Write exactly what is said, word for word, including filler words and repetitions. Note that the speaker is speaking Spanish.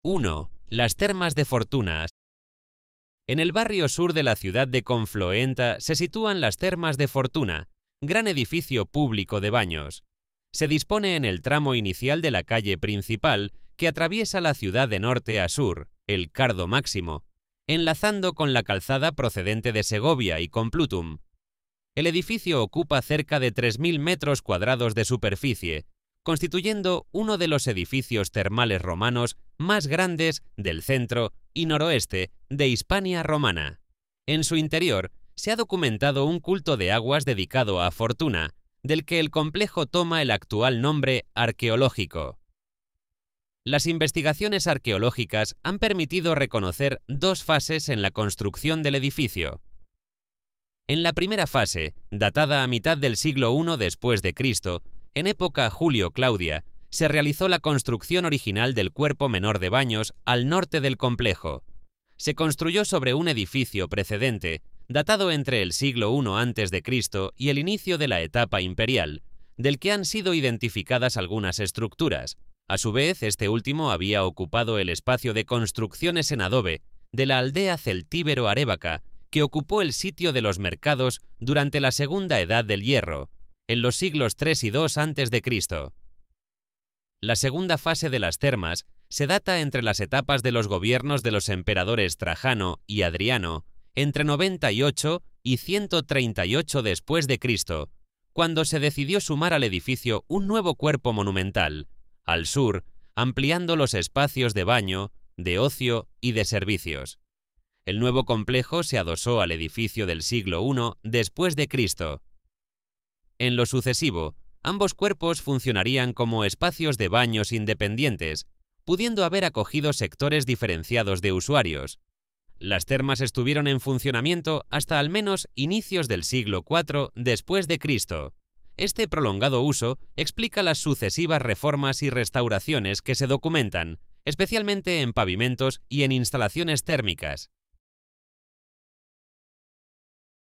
uno. Las Termas de Fortuna. En el barrio sur de la ciudad de Confluenta se sitúan las Termas de Fortuna, gran edificio público de baños. Se dispone en el tramo inicial de la calle principal que atraviesa la ciudad de norte a sur, el Cardo Máximo, enlazando con la calzada procedente de Segovia y Complutum. El edificio ocupa cerca de tres mil metros cuadrados de superficie, constituyendo uno de los edificios termales romanos más grandes del centro y noroeste de Hispania romana. En su interior se ha documentado un culto de aguas dedicado a Fortuna, del que el complejo toma el actual nombre arqueológico. Las investigaciones arqueológicas han permitido reconocer dos fases en la construcción del edificio. En la primera fase, datada a mitad del siglo primero después de Cristo, en época Julio-Claudia, se realizó la construcción original del cuerpo menor de baños al norte del complejo. Se construyó sobre un edificio precedente, datado entre el siglo primero antes de Cristo y el inicio de la etapa imperial, del que han sido identificadas algunas estructuras. A su vez, este último había ocupado el espacio de construcciones en adobe de la aldea celtíbero-arébaca, que ocupó el sitio de los mercados durante la Segunda Edad del Hierro, en los siglos tres y dos antes de Cristo. La segunda fase de las termas se data entre las etapas de los gobiernos de los emperadores Trajano y Adriano, entre noventa y ocho y ciento treinta y ocho después de Cristo, cuando se decidió sumar al edificio un nuevo cuerpo monumental, al sur, ampliando los espacios de baño, de ocio y de servicios. El nuevo complejo se adosó al edificio del siglo primero después de Cristo. En lo sucesivo, ambos cuerpos funcionarían como espacios de baños independientes, pudiendo haber acogido sectores diferenciados de usuarios. Las termas estuvieron en funcionamiento hasta al menos inicios del siglo cuarto después de Cristo. Este prolongado uso explica las sucesivas reformas y restauraciones que se documentan, especialmente en pavimentos y en instalaciones térmicas.